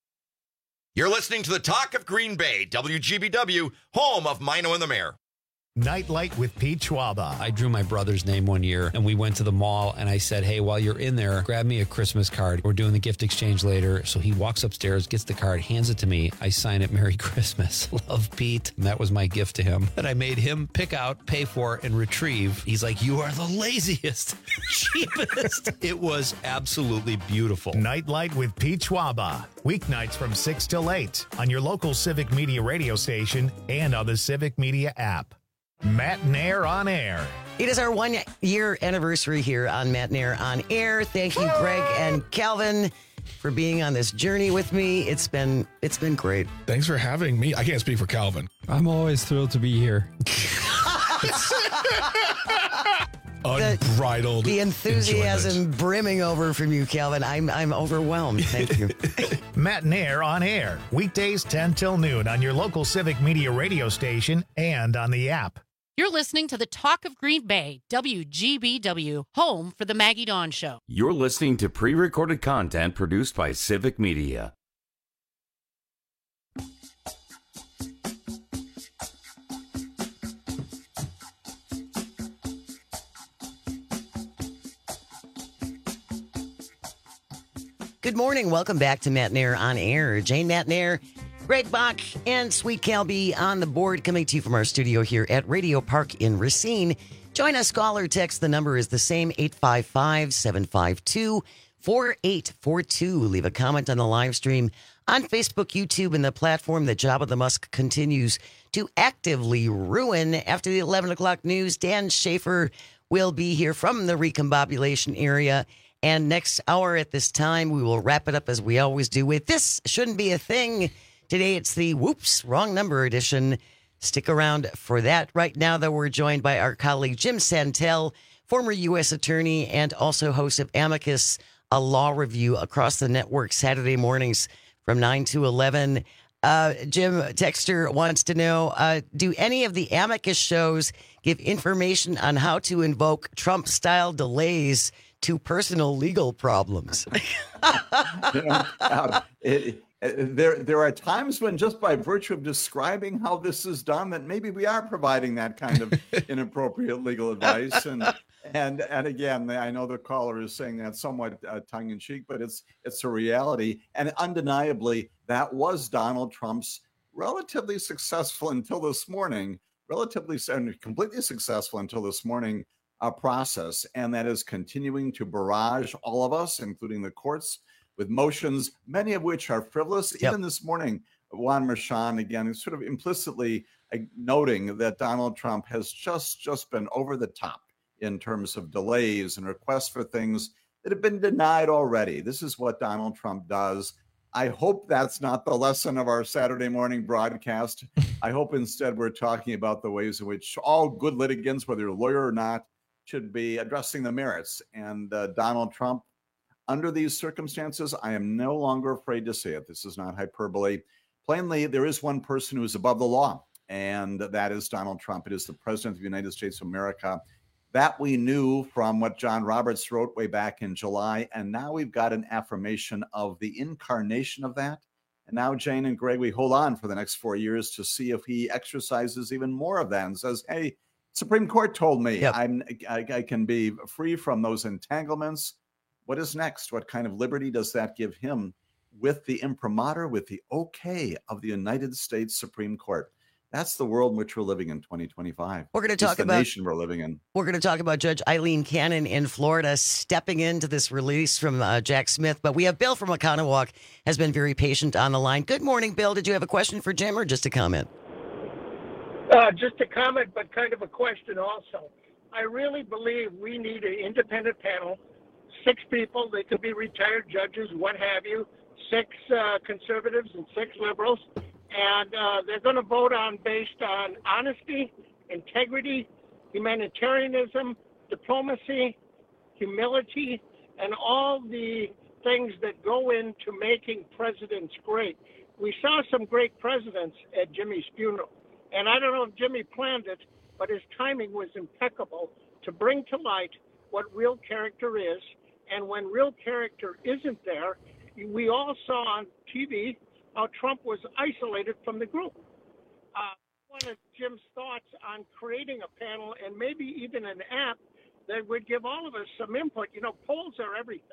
You're listening to the Talk of Green Bay, WGBW, home of Mino and the Mayor. Nightlight with Pete Schwaba. I drew my brother's name one year, and we went to the mall, and I said, hey, while you're in there, grab me a Christmas card. We're doing the gift exchange later. So he walks upstairs, gets the card, hands it to me. I sign it, Merry Christmas. Love, Pete. And that was my gift to him that I made him pick out, pay for, and retrieve. He's like, you are the laziest, cheapest. It was absolutely beautiful. Nightlight with Pete Schwaba. Weeknights from 6 till 8 on your local Civic Media radio station and on the Civic Media app. Matt Nair on Air. It is our 1 year anniversary here on Matt Nair on Air. Thank you, Greg and Calvin, for being on this journey with me. It's been great. Thanks for having me. I can't speak for Calvin. I'm always thrilled to be here. Unbridled. The enthusiasm enjoyment. brimming over from you, Calvin. I'm overwhelmed. Thank you. Matt Nair on Air. Weekdays 10 till noon on your local Civic Media radio station and on the app. You're listening to the Talk of Green Bay, WGBW, home for the Maggie Dawn Show. You're listening to pre-recorded content produced by Civic Media. Good morning. Welcome back to Matt Nair on Air. Jane Matt Nair, Greg Bach, and Sweet Calby on the board, coming to you from our studio here at Radio Park in Racine. Join us, call or text. The number is the same, 855-752-4842. Leave a comment on the live stream on Facebook, YouTube, and the platform that Jabba the Musk continues to actively ruin. After the 11 o'clock news, Dan Schaefer will be here from the recombobulation area. And next hour at this time, we will wrap it up as we always do with This Shouldn't Be a Thing. Today, it's the Whoops, Wrong Number edition. Stick around for that. Right now, though, we're joined by our colleague Jim Santel, former U.S. attorney and also host of Amicus, a law review across the network Saturday mornings from 9 to 11. Jim Texter wants to know, do any of the Amicus shows give information on how to invoke Trump-style delays to personal legal problems? There are times when, just by virtue of describing how this is done, that maybe we are providing that kind of inappropriate legal advice. And again, I know the caller is saying that somewhat tongue in cheek, but it's a reality. And undeniably, that was Donald Trump's completely successful until this morning process, and that is continuing to barrage all of us, including the courts, with motions, many of which are frivolous. Yep. Even this morning, Juan Merchan, again, is sort of implicitly noting that Donald Trump has just been over the top in terms of delays and requests for things that have been denied already. This is what Donald Trump does. I hope that's not the lesson of our Saturday morning broadcast. I hope instead we're talking about the ways in which all good litigants, whether you're a lawyer or not, should be addressing the merits. And Donald Trump, under these circumstances, I am no longer afraid to say it. This is not hyperbole. Plainly, there is one person who is above the law, and that is Donald Trump. It is the President of the United States of America. That we knew from what John Roberts wrote way back in July, and now we've got an affirmation of the incarnation of that. And now, Jane and Greg, we hold on for the next 4 years to see if he exercises even more of that and says, hey, Supreme Court told me I can be free from those entanglements. What is next? What kind of liberty does that give him with the imprimatur, with the okay of the United States Supreme Court? That's the world in which we're living in 2025. We're going to talk about the nation we're living in. We're going to talk about Judge Eileen Cannon in Florida stepping into this release from Jack Smith. But we have Bill from Oconomowoc has been very patient on the line. Good morning, Bill. Did you have a question for Jim or just a comment? Just a comment, but kind of a question also. I really believe we need an independent panel, 6 people. They could be retired judges, what have you, 6 conservatives and 6 liberals. And they're going to vote based on honesty, integrity, humanitarianism, diplomacy, humility, and all the things that go into making presidents great. We saw some great presidents at Jimmy's funeral. And I don't know if Jimmy planned it, but his timing was impeccable to bring to light what real character is. And when real character isn't there, we all saw on TV how Trump was isolated from the group. wanted Jim's thoughts on creating a panel and maybe even an app that would give all of us some input. Polls are everything.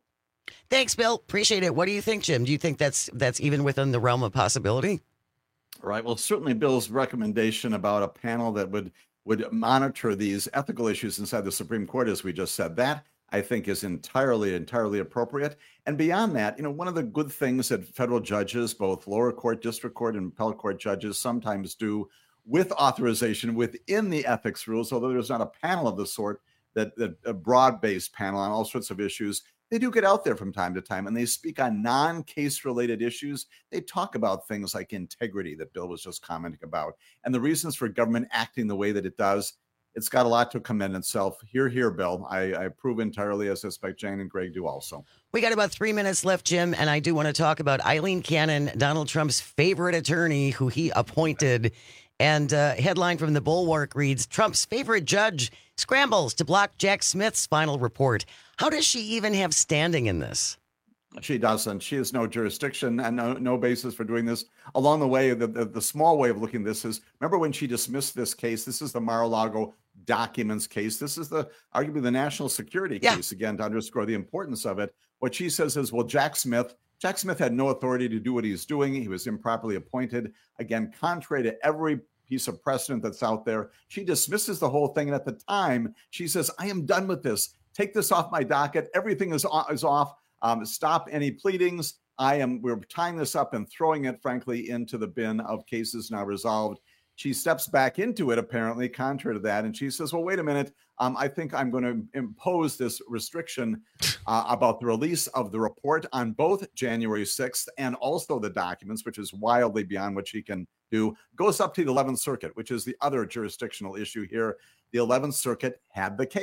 Thanks, Bill. Appreciate it. What do you think, Jim? Do you think that's even within the realm of possibility? Right. Well, certainly Bill's recommendation about a panel that would monitor these ethical issues inside the Supreme Court, as we just said, that I think is entirely appropriate. And beyond that, one of the good things that federal judges, both lower court, district court, and appellate court judges sometimes do with authorization within the ethics rules, although there's not a panel of the sort, that a broad-based panel on all sorts of issues, they do get out there from time to time and they speak on non-case related issues. They talk about things like integrity that Bill was just commenting about and the reasons for government acting the way that it does. It's got a lot to commend itself. Hear, Bill. I approve entirely, as I suspect Jane and Greg do also. We got about 3 minutes left, Jim, and I do want to talk about Eileen Cannon, Donald Trump's favorite attorney who he appointed. And headline from the Bulwark reads, Trump's favorite judge scrambles to block Jack Smith's final report. How does she even have standing in this? She doesn't. She has no jurisdiction and no basis for doing this. Along the way, the small way of looking at this is, remember when she dismissed this case? This is the Mar-a-Lago documents case. This is arguably the national security case, again, to underscore the importance of it. What she says is, well, Jack Smith had no authority to do what he's doing. He was improperly appointed. Again, contrary to every piece of precedent that's out there, she dismisses the whole thing. And at the time, she says, I am done with this. Take this off my docket. Everything is off. Stop any pleadings. We're tying this up and throwing it, frankly, into the bin of cases now resolved. She steps back into it, apparently, contrary to that. And she says, well, wait a minute. I think I'm going to impose this restriction about the release of the report on both January 6th and also the documents, which is wildly beyond what she can do. Goes up to the 11th Circuit, which is the other jurisdictional issue here. The 11th Circuit has the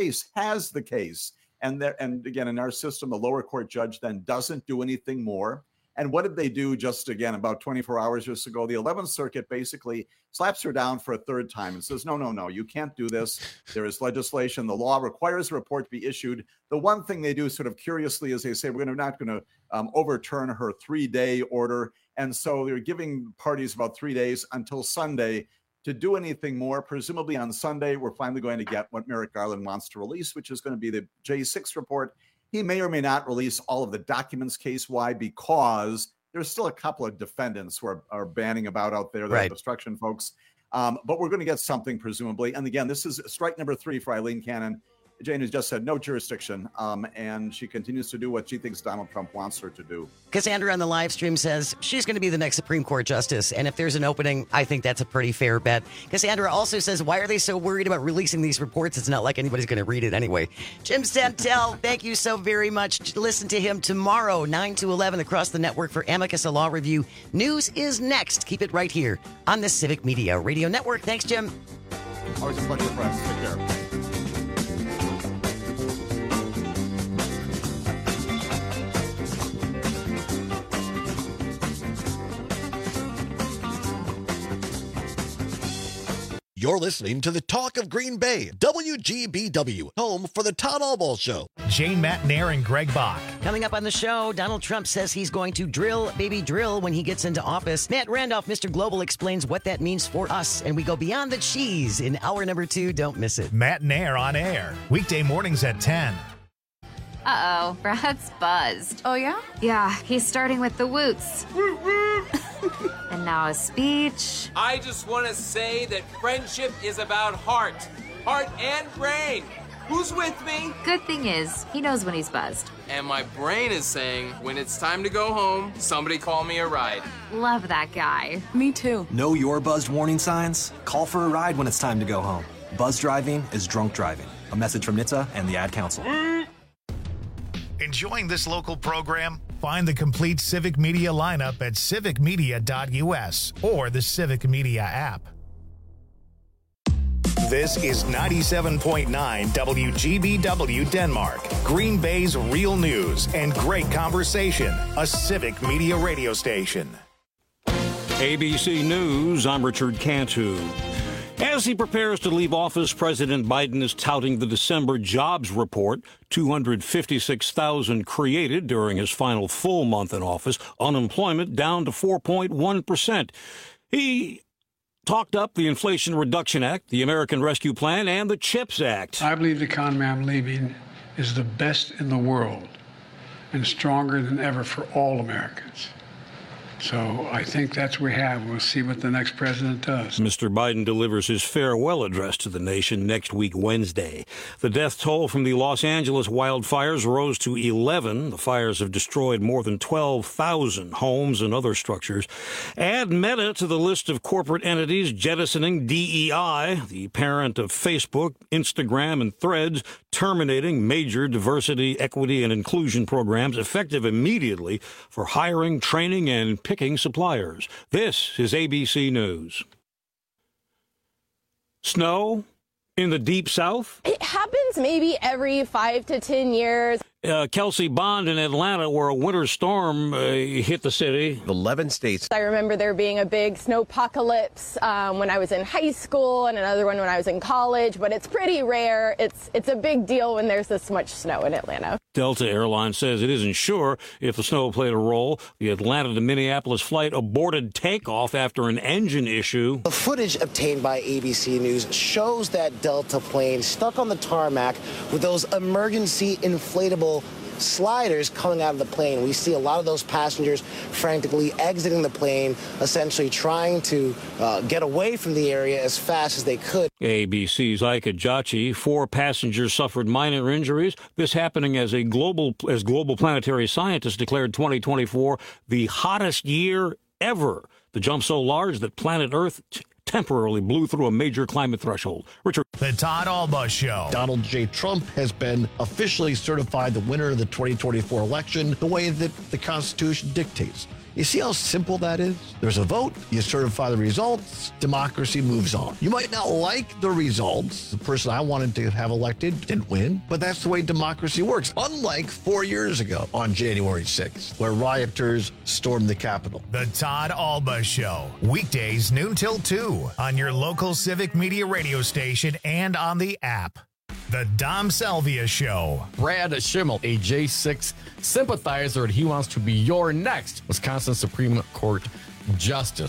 case. And again, in our system, the lower court judge then doesn't do anything more. And what did they do just, again, about 24 hours or so ago? The 11th Circuit basically slaps her down for a third time and says, no, you can't do this. There is legislation. The law requires a report to be issued. The one thing they do sort of curiously is they say, we're not going to overturn her 3-day order. And so they're giving parties about 3 days until Sunday to do anything more. Presumably on Sunday, we're finally going to get what Merrick Garland wants to release, which is going to be the J6 report. He may or may not release all of the documents case. Why? Because there's still a couple of defendants who are banning about out there, the obstruction folks. But we're going to get something, presumably. And again, this is strike number 3 for Eileen Cannon. Jane has just said no jurisdiction, and she continues to do what she thinks Donald Trump wants her to do. Cassandra on the live stream says she's going to be the next Supreme Court justice, and if there's an opening, I think that's a pretty fair bet. Cassandra also says, why are they so worried about releasing these reports? It's not like anybody's going to read it anyway. Jim Santel, thank you so very much. Listen to him tomorrow, 9 to 11 across the network for Amicus, a law review. News is next. Keep it right here on the Civic Media Radio Network. Thanks, Jim. Always a pleasure, friends. Take care. You're listening to the Talk of Green Bay, WGBW, home for the Todd Albaugh Show. Jane Matnair and Greg Bach. Coming up on the show, Donald Trump says he's going to drill, baby, drill when he gets into office. Matt Randolph, Mr. Global, explains what that means for us, and we go beyond the cheese in hour number 2. Don't miss it. Matnair on air, weekday mornings at 10. Uh-oh, Brad's buzzed. Oh, yeah? Yeah, he's starting with the woots. And now a speech. I just want to say that friendship is about heart and brain. Who's with me? Good thing is, he knows when he's buzzed. And my brain is saying, when it's time to go home, somebody call me a ride. Love that guy. Me too. Know your buzzed warning signs? Call for a ride when it's time to go home. Buzz driving is drunk driving. A message from NHTSA and the Ad Council. Enjoying this local program? Find the complete Civic Media lineup at civicmedia.us or the Civic Media app. This is 97.9 WGBW Denmark, Green Bay's real news and great conversation, a Civic Media radio station. ABC News, I'm Richard Cantu. As he prepares to leave office, President Biden is touting the December jobs report, 256,000 created during his final full month in office, unemployment down to 4.1%. He talked up the Inflation Reduction Act, the American Rescue Plan, and the CHIPS Act. I believe the economy I'm leaving is the best in the world and stronger than ever for all Americans. So I think that's what we have. We'll see what the next president does. Mr. Biden delivers his farewell address to the nation next week, Wednesday. The death toll from the Los Angeles wildfires rose to 11. The fires have destroyed more than 12,000 homes and other structures. Add Meta to the list of corporate entities jettisoning DEI, the parent of Facebook, Instagram, and Threads, terminating major diversity, equity, and inclusion programs effective immediately for hiring, training, and picking suppliers. This is ABC News. Snow in the Deep South? It happens maybe every 5 to 10 years. Kelsey Bond in Atlanta, where a winter storm hit the city. 11 states. I remember there being a big snowpocalypse when I was in high school and another one when I was in college, but it's pretty rare. It's a big deal when there's this much snow in Atlanta. Delta Airlines says it isn't sure if the snow played a role. The Atlanta to Minneapolis flight aborted takeoff after an engine issue. The footage obtained by ABC News shows that Delta plane stuck on the tarmac with those emergency inflatable sliders coming out of the plane. We see a lot of those passengers frantically exiting the plane, essentially trying to get away from the area as fast as they could. ABC's Ike Ajachi, 4 passengers suffered minor injuries. This happening as global planetary scientists declared 2024 the hottest year ever. The jump so large that planet Earth temporarily blew through a major climate threshold. Richard. The Todd Alba Show. Donald J. Trump has been officially certified the winner of the 2024 election the way that the Constitution dictates. You see how simple that is? There's a vote, you certify the results, democracy moves on. You might not like the results. The person I wanted to have elected didn't win, but that's the way democracy works. Unlike 4 years ago on January 6th, where rioters stormed the Capitol. The Todd Alba Show. Weekdays noon till 2 on your local Civic Media radio station and on the app. The Dom Salvia Show. Brad Schimmel, a J6 sympathizer, and he wants to be your next Wisconsin Supreme Court justice.